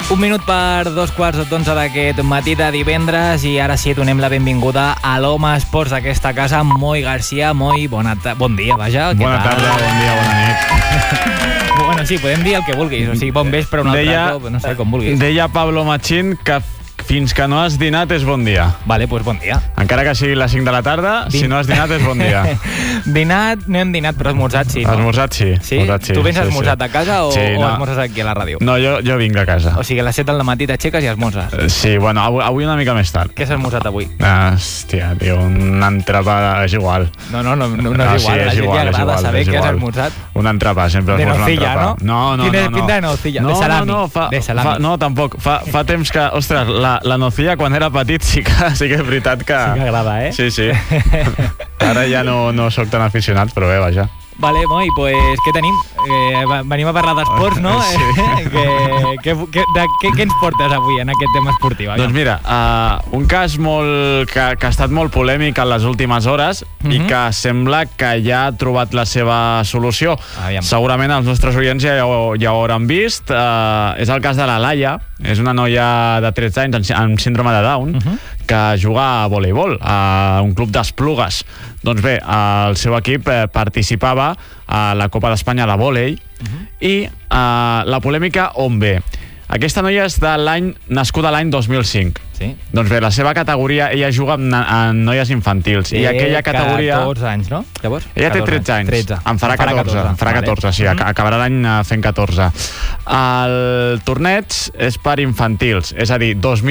Un minut per 2:15 d'aquest matí de divendres i ara sí donem la benvinguda a l'home esports d'aquesta casa, Moi Garcia. Moi, bon dia, vaja. Bona tarda, bon dia, bona nit. Bueno, sí, podem dir el que vulguis, o sigui, bon vespre, un altre cop, no sé, com vulguis. Deia Pablo Machín que fins que no has dinat és bon dia. Vale, doncs bon dia. Encara que sigui les 5 de la tarda, si no has dinat és bon dia. Dinat, no hem dinat, però esmorzat sí. No? Esmorzat sí. Sí? Tu vens esmorzat a casa o esmorzes aquí a la ràdio? No, jo vinc a casa. O sigui, a les 7 del matí t'aixeques i esmorzes. Sí, bueno, avui una mica més tard. Què has esmorzat avui? Hòstia, tio, un entrepà és igual. No és igual, sí, la gent li agrada saber què has esmorzat. Un entrepà, sempre esmorzo un entrepà. De nocilla, no? No. Quina pinta de nocilla? De salami. De salami. No, tampoc. Fa temps que, ostres, la nocilla quan era petit sí que és veritat que... Sí que agrada, eh? Sí. Ara ja no soc tan aficionat, però bé, vaja. Vale, Moi, pues què tenim? Venim a parlar d'esports, no? Sí. Què ens portes avui en aquest tema esportiu? Doncs mira, un cas que ha estat molt polèmic en les últimes hores i que sembla que ja ha trobat la seva solució. Segurament els nostres oients ja ho hauran vist. És el cas de la Laia, és una noia de 13 anys amb síndrome de Down que juga a voleibol a un club d'Esplugues. Doncs bé, el seu equip participava a la Copa d'Espanya de vòlei i la polèmica on ve? Aquesta noia és nascuda l'any 2005. Sí. Doncs bé, la seva categoria, ella juga en noies infantils. I aquella categoria... 14 anys, no? Llavors? Ella té 13 anys. 13. En farà 14. En farà 14, sí. Acabarà l'any fent 14. El torneig és per infantils, és a dir,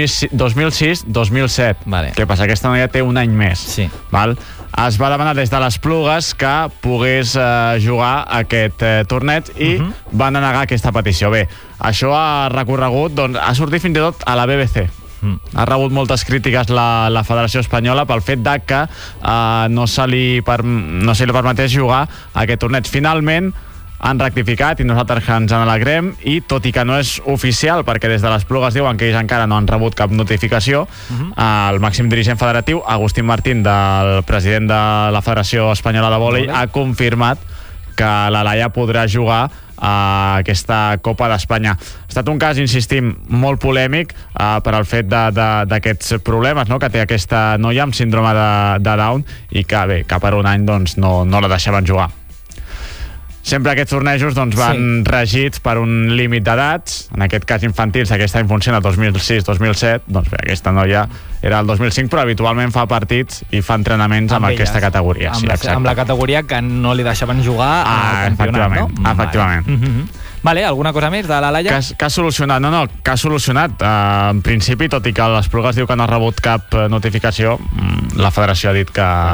2006-2007. Vale. Què passa? Aquesta noia té un any més. Sí. Val? Es va demanar des de les Plugues que pogués jugar aquest torneig i van denegar aquesta petició. Bé, això ha recorregut, doncs, ha sortit fins i tot a la BBC. Ha rebut moltes crítiques la Federació Espanyola pel fet de que no se li permetés jugar a aquest torneig. Finalment han rectificat i nosaltres ens en alegrem, i tot i que no és oficial, perquè des de les Plugues diuen que ells encara no han rebut cap notificació, el màxim dirigent federatiu, Agustín Martín, del president de la Federació Espanyola de Vòlei, ha confirmat que la Laia podrà jugar a aquesta Copa d'Espanya. Ha estat un cas, insistim, molt polèmic per al fet d'aquests problemes, no?, que té aquesta noia amb síndrome de Down i que per un any doncs, no la deixaven jugar. Sempre aquests tornejos van regits per un límit d'edats, en aquest cas infantils, aquest any funciona 2006-2007, doncs bé, aquesta noia era el 2005, però habitualment fa partits i fa entrenaments amb aquesta categoria. Amb la categoria que no li deixaven jugar al campionat, no? Efectivament. Vale, alguna cosa més de la Laia? Que ha solucionat, que ha solucionat. En principi, tot i que les Plugues diu que no ha rebut cap notificació, la federació ha dit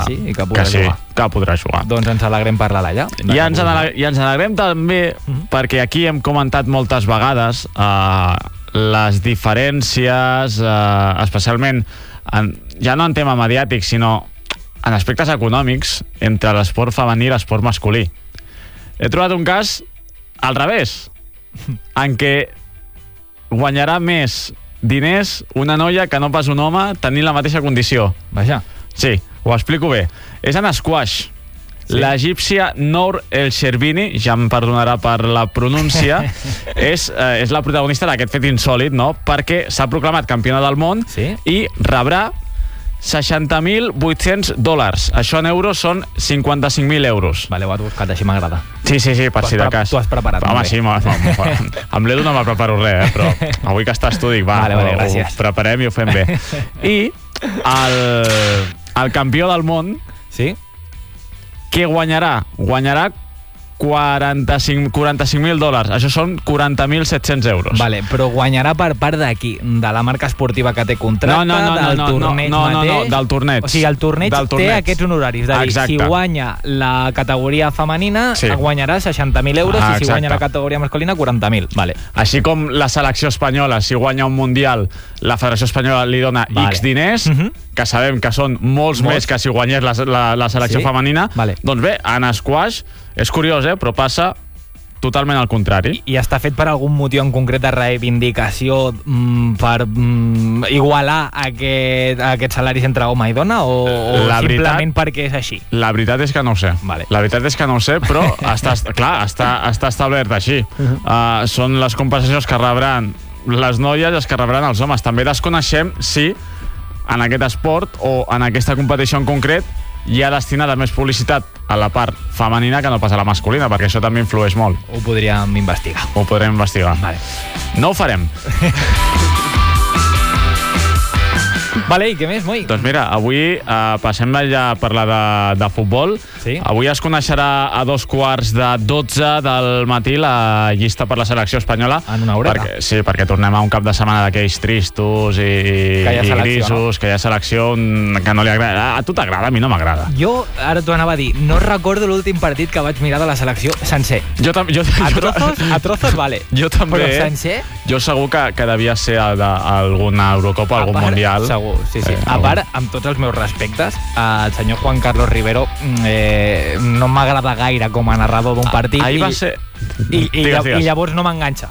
que podrà jugar. Doncs ens alegrem per la Laia. I ens alegrem també perquè aquí hem comentat moltes vegades les diferències, especialment ja no en tema mediàtic, sinó en aspectes econòmics, entre l'esport femení i l'esport masculí. He trobat un cas al revés, en què guanyarà més diners una noia que no pas un home tenint la mateixa condició. Vaja. Sí, ho explico bé. És en squash. L'egípcia Nour El Sherbini, ja em perdonarà per la pronúncia, és la protagonista d'aquest fet insòlit, no?, perquè s'ha proclamat campiona del món i rebrà $60.800. Això en euros són 55.000 euros. Vale, ho has buscat, així m'agrada. Sí, per si de cas. Tu has preparat. Home, sí, amb l'Edu no me preparo res, però avui que estàs tu dic, ho preparem i ho fem bé. I el campió del món, què guanyarà? Guanyarà $45.000. Això són 40.700 euros. Vale, però guanyarà per part d'aquí? De la marca esportiva que té contracte? Del torneig mateix? No, del torneig. O sigui, el torneig té aquests honoraris. És a dir, si guanya la categoria femenina, guanyarà 60.000 euros, i si guanya la categoria masculina, 40.000. Vale. Així com la selecció espanyola, si guanya un mundial, la Federació Espanyola li dona X diners, que sabem que són molts més que si guanyés la selecció femenina. Doncs bé, en squash és curiós, però passa totalment al contrari. I està fet per algun motiu en concret de reivindicació per igualar aquests salaris entre home i dona, o simplement perquè és així? La veritat és que no ho sé. La veritat és que no ho sé, però està establert així. Són les compensacions que rebran les noies i els que rebran els homes. També desconeixem si en aquest esport o en aquesta competició en concret hi ha destinada més publicitat a la part femenina que no pas a la masculina, perquè això també influeix molt. Ho podríem investigar. Ho podrem investigar. Vale. No ho farem. Vale, i què més, Moi? Doncs mira, avui passem ja a parlar de futbol. Sí. Avui es coneixerà a 2:45 del matí la llista per la selecció espanyola. En una horeta. Perquè tornem a un cap de setmana d'aquells tristos i grisos, que hi ha selecció que no li agrada. A tu t'agrada, a mi no m'agrada. Jo, ara t'ho anava a dir, no recordo l'últim partit que vaig mirar de la selecció sencer. A trozos, vale. Jo també. Però sencer? Jo segur que devia ser alguna Eurocopa, algun Mundial. Segur, sí. A part, amb tots els meus respectes, el senyor Juan Carlos Rivero no m'agrada gaire com a narrador d'un partit. Ahir va ser... I llavors no m'enganxa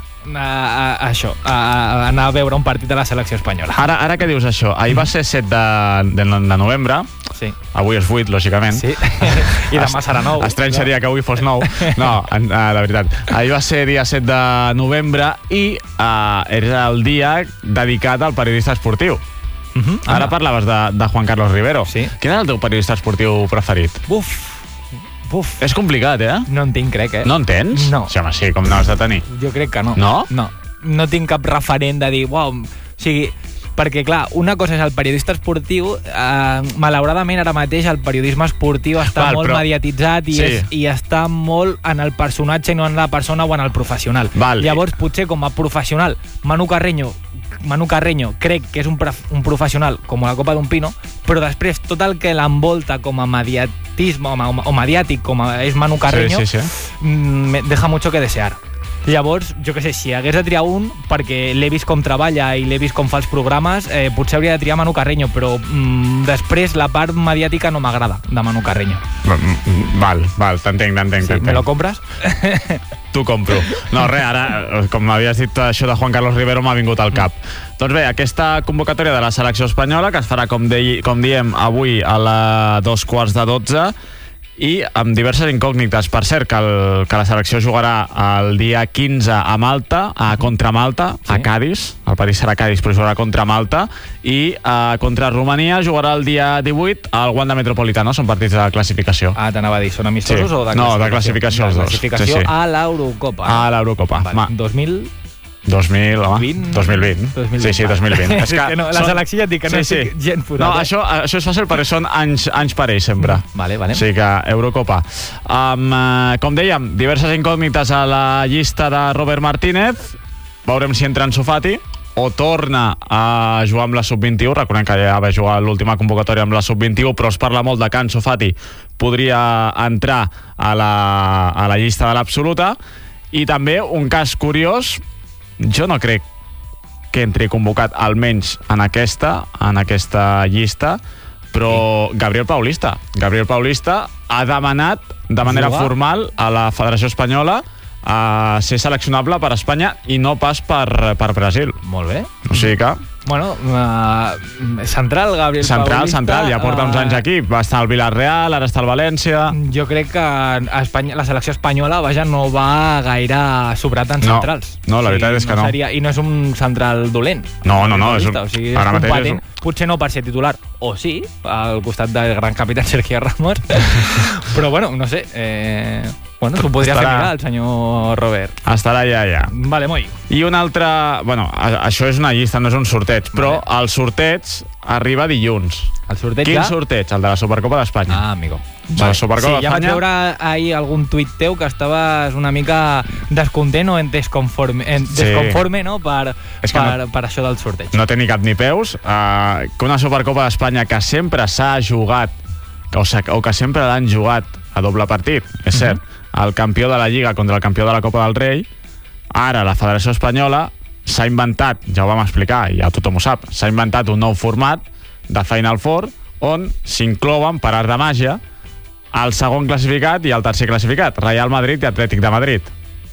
això, a anar a veure un partit de la selecció espanyola. Ara que dius això, ahir va ser 7 de novembre. Sí. Avui és 8, lògicament. Sí. I demà serà 9. Estrany seria que avui fos 9. No, la veritat. Ahir va ser dia 7 de novembre i era el dia dedicat al periodista esportiu. Ara parlaves de Juan Carlos Rivero. Sí. Quin era el teu periodista esportiu preferit? Buf. És complicat, No en tinc, crec, No en tens? No. Sí, home, sí, com no has de tenir? Jo crec que no. No? No tinc cap referent de dir, uau, o sigui, perquè, clar, una cosa és el periodista esportiu, malauradament ara mateix el periodisme esportiu està molt mediatitzat i està molt en el personatge i no en la persona o en el professional. Llavors, potser com a professional, Manu Carreño crec que és un professional com la copa d'un pino, però després tot el que l'envolta com a mediatisme o mediàtic com és Manu Carreño me deja mucho que desear. Llavors, jo què sé, si hagués de triar un, perquè l'he vist com treballa i l'he vist com fa els programes, potser hauria de triar Manu Carreño, però després la part mediàtica no m'agrada de Manu Carreño. Val, t'entenc. Sí, me lo compres? T'ho compro. No, res, ara, com m'havies dit això de Juan Carlos Rivero, m'ha vingut al cap. Doncs bé, aquesta convocatòria de la selecció espanyola, que es farà, com diem, avui a les 2:45, i amb diverses incògnites. Per cert, que la selecció jugarà el dia 15 a Malta, contra Malta, a Cádiz. El partit serà a Cádiz, però jugarà contra Malta. I contra Romania jugarà el dia 18 al Wanda Metropolitano. Són partits de classificació. T'anava a dir, són amistosos o de classificació? No, de classificació els dos. Classificació a l'Eurocopa. A l'Eurocopa. 2020. Sí, 2020. És que no, la selecció ja et dic que no estic gent forat. No, això és fàcil perquè són anys parells sempre. Vale. O sigui que Eurocopa. Com dèiem, diverses incògnites a la llista de Robert Martínez. Veurem si entra Ansu Fati o torna a jugar amb la Sub-21. Recordem que ja va jugar l'última convocatòria amb la Sub-21, però es parla molt de que Ansu Fati podria entrar a la llista de l'absoluta. I també un cas curiós, jo no crec que entri convocat almenys en aquesta llista, però Gabriel Paulista ha demanat de manera formal a la Federació Espanyola a ser seleccionable per Espanya i no pas per Brasil. Molt bé. O sigui que... Bueno, central, Gabriel Paulista. Central, ja porta uns anys aquí. Va estar al Villarreal, ara està al València. Jo crec que la selecció espanyola, no va gaire sobrat en centrals. No, la veritat és que no. I no és un central dolent. No. És competent. Potser no per ser titular, o sí, al costat del gran capità Sergio Ramos. Però bueno, no sé... s'ho podria fer mirar el senyor Robert. Estarà ja. Vale, Moi. I un altre... Bueno, això és una llista, no és un sorteig, però el sorteig arriba dilluns. El sorteig Quin sorteig? El de la Supercopa d'Espanya. Amigo. La Supercopa d'Espanya. Ja vaig veure ahir algun tuit teu que estaves una mica descontent o desconforme, no? Per això del sorteig. No té ni cap ni peus. Que una Supercopa d'Espanya que sempre s'ha jugat o que sempre l'han jugat a doble partit, és cert, el campió de la Lliga contra el campió de la Copa del Rei. Ara la Federació Espanyola s'ha inventat, ja ho vam explicar, ja tothom ho sap, s'ha inventat un nou format de Final Four on s'inclouen per art de màgia el segon classificat i el tercer classificat, Real Madrid i Atlètic de Madrid.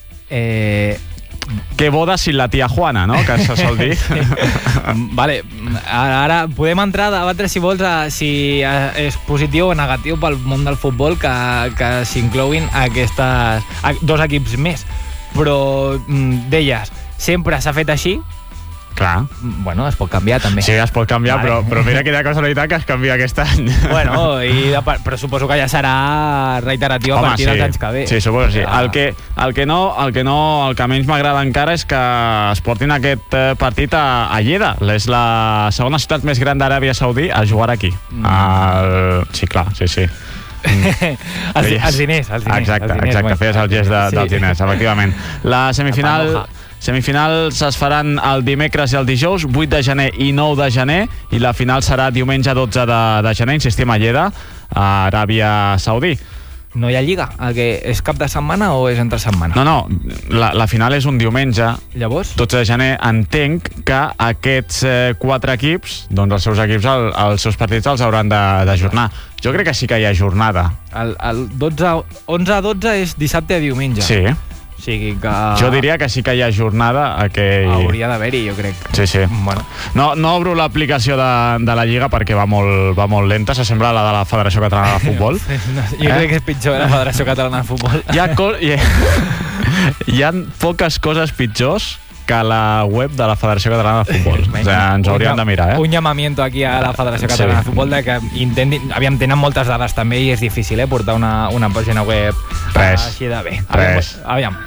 Que boda sin la tia Juana, no? Que se sol dir. Vale, ara podem entrar a debatre, si vols, si és positiu o negatiu pel món del futbol que s'inclouin dos equips més. Però deies, sempre s'ha fet així Clar. Bueno, es pot canviar també. Sí, es pot canviar, vale. però mira quina casualitat que es canvia aquest any. Bueno, però suposo que ja serà reiteratiu a partir dels anys que ve. Sí, suposo que sí. El que menys m'agrada encara és que es portin aquest partit a Lleida. És la segona ciutat més gran d'Aràbia Saudí a jugar aquí. Sí, clar, sí. Els diners. Exacte, feies el gest dels diners, efectivament. La semifinals es faran el dimecres i el dijous, 8 de gener i 9 de gener, i la final serà diumenge 12 de gener, insistim, a Lleida, a Aràbia Saudí. No hi ha lliga? És cap de setmana o és entre setmana? No, la final és un diumenge. Llavors? 12 de gener. Entenc que aquests 4 equips, doncs els seus equips, els seus partits els hauran d'ajornar. Jo crec que sí que hi ha jornada. El 11-12 és dissabte a diumenge. Sí. O sigui que... Jo diria que sí que hi ha jornada. Hauria d'haver-hi, jo crec. Sí. Bueno. No obro l'aplicació de la Lliga perquè va molt lenta, s'assembla a la de la Federació Catalana de Futbol. Jo crec que és pitjor la Federació Catalana de Futbol. Hi ha poques coses pitjors que la web de la Federació Catalana de Futbol. O sigui, ens hauríem de mirar, Un llamamiento aquí a la Federació Catalana de Futbol de que intentin... Aviam, tenen moltes dades també i és difícil, portar una pàgina web així de bé. Aviam.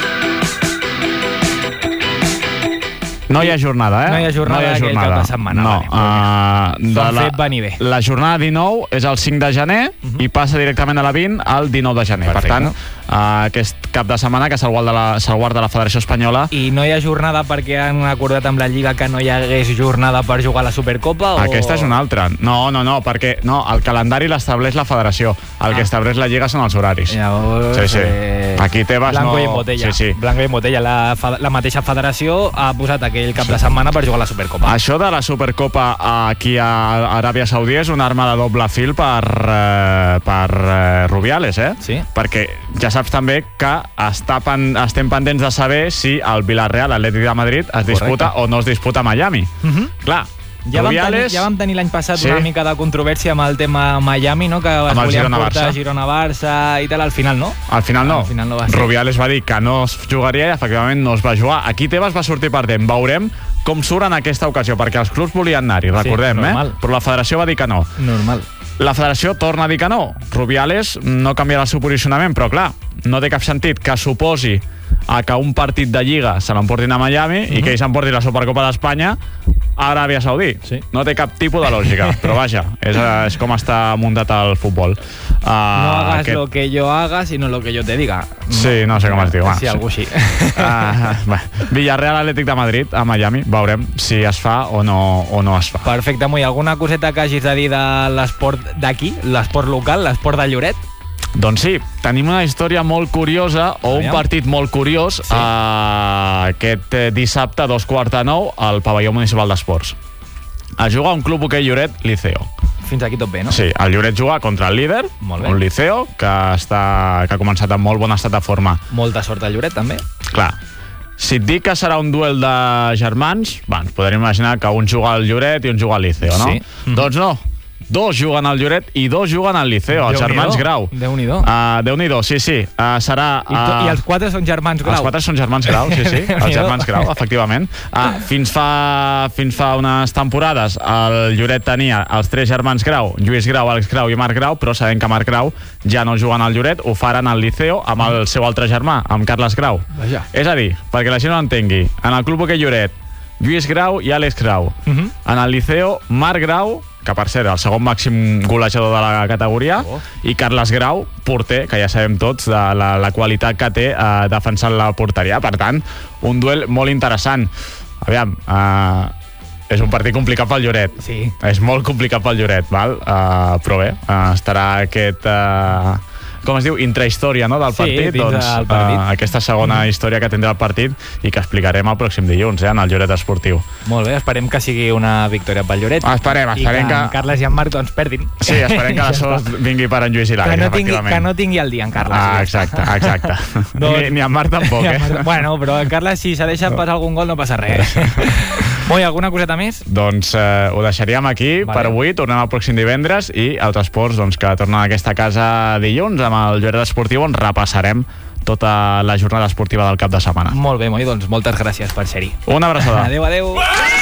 No hi ha jornada, No hi ha jornada aquell cap de setmana. S'han fet venir bé. La jornada 19 és el 5 de gener i passa directament a la 20 al 19 de gener. Per tant, aquest cap de setmana que se'l guarda la Federació Espanyola. I no hi ha jornada perquè han acordat amb la Lliga que no hi hagués jornada per jugar a la Supercopa? Aquesta és una altra. No, perquè el calendari l'estableix la Federació. El que estableix la Lliga són els horaris. Llavors, sí. Aquí Tebas Blanco i botella. Sí. Blanco i botella. La mateixa federació ha posat aquell cap de setmana per jugar a la Supercopa. Això de la Supercopa aquí a Aràbia Saudí és una arma de doble fil per Rubiales, Sí. Perquè ja saps també que estem pendents de saber si el Villarreal Atlètic de Madrid es disputa o no es disputa a Miami. Clar, ja vam tenir l'any passat una mica de controvèrsia amb el tema Miami, no? Que es volien portar Girona-Barça i tal, al final no. Al final no va ser. Rubiales va dir que no es jugaria i efectivament no es va jugar. Aquí Tebas va sortir perdent. Veurem com surt en aquesta ocasió, perquè els clubs volien anar-hi, recordem, però la federació va dir que no. Normal. La federació torna a dir que no. Rubiales no canviarà el seu posicionament, però clar, no té cap sentit que suposi que un partit de Lliga se l'emportin a Miami i que ells s'emportin la Supercopa d'Espanya a Aràbia Saudí. Sí. No té cap tipus de lògica, però vaja, és com està muntat el futbol. No hagas lo que yo haga, sino lo que yo te diga. Sí, no sé com es diu. Sí, algú així. Villarreal Atlètic de Madrid a Miami, veurem si es fa o no es fa. Perfecte, Moi. Alguna coseta que hagis de dir de l'esport d'aquí, l'esport local, l'esport de Lloret? Doncs sí, tenim una història molt curiosa un partit molt curiós aquest dissabte a 8:45 al pavelló municipal d'esports. Es juga un club hoquei Lloret Liceo. Fins aquí tot bé, no? Sí, el Lloret juga contra el líder, un Liceo que ha començat en molt bon estat de forma. Molta sort al Lloret, també. Clar. Si et dic que serà un duel de germans, ens podríem imaginar que un juga al Lloret i un juga al Liceo, no? Sí. Doncs no. 2 juguen al Lloret i 2 juguen al Liceo, els germans Grau. Déu-n'hi-do. Déu-n'hi-do, sí. Serà... I els 4 són germans Grau. Els 4 són germans Grau, sí. Els germans Grau, efectivament. Fins fa unes temporades el Lloret tenia els 3 germans Grau, Lluís Grau, Àlex Grau i Marc Grau, però sabem que Marc Grau ja no juguen al Lloret, ho faran al Liceo amb el seu altre germà, amb Carles Grau. Vaja. És a dir, perquè la gent no entengui, en el club hoquei Lloret, Lluís Grau i Àlex Grau. En el Liceo, Marc Grau, que per ser el segon màxim golejador de la categoria, i Carles Grau, porter, que ja sabem tots de la qualitat que té defensant la porteria. Per tant, un duel molt interessant. Aviam, és un partit complicat pel Lloret. Sí. És molt complicat pel Lloret, val? Però bé, estarà aquest... com es diu, intrahistòria, no?, del partit, doncs aquesta segona història que tindrà el partit i que explicarem el pròxim dilluns, en el Lloret Esportiu. Molt bé, esperem que sigui una victòria pel Lloret. Esperem i que en Carles i en Marc doncs perdin. Sí, esperem que la sort vingui per en Lluís i l'Àlex, efectivament. Que no tingui el dia en Carles. Exacte. Ni en Marc tampoc, Bueno, però en Carles, si s'ha deixat passar algun gol, no passa res. Molt, alguna coseta més? Doncs ho deixaríem aquí per avui. Tornem el pròxim divendres i Autosports, doncs, que torna a aquesta casa dilluns amb el Lloret Esportiu, on repassarem tota la jornada esportiva del cap de setmana. Molt bé, Moi, doncs moltes gràcies per ser-hi. Una abraçada. Adéu.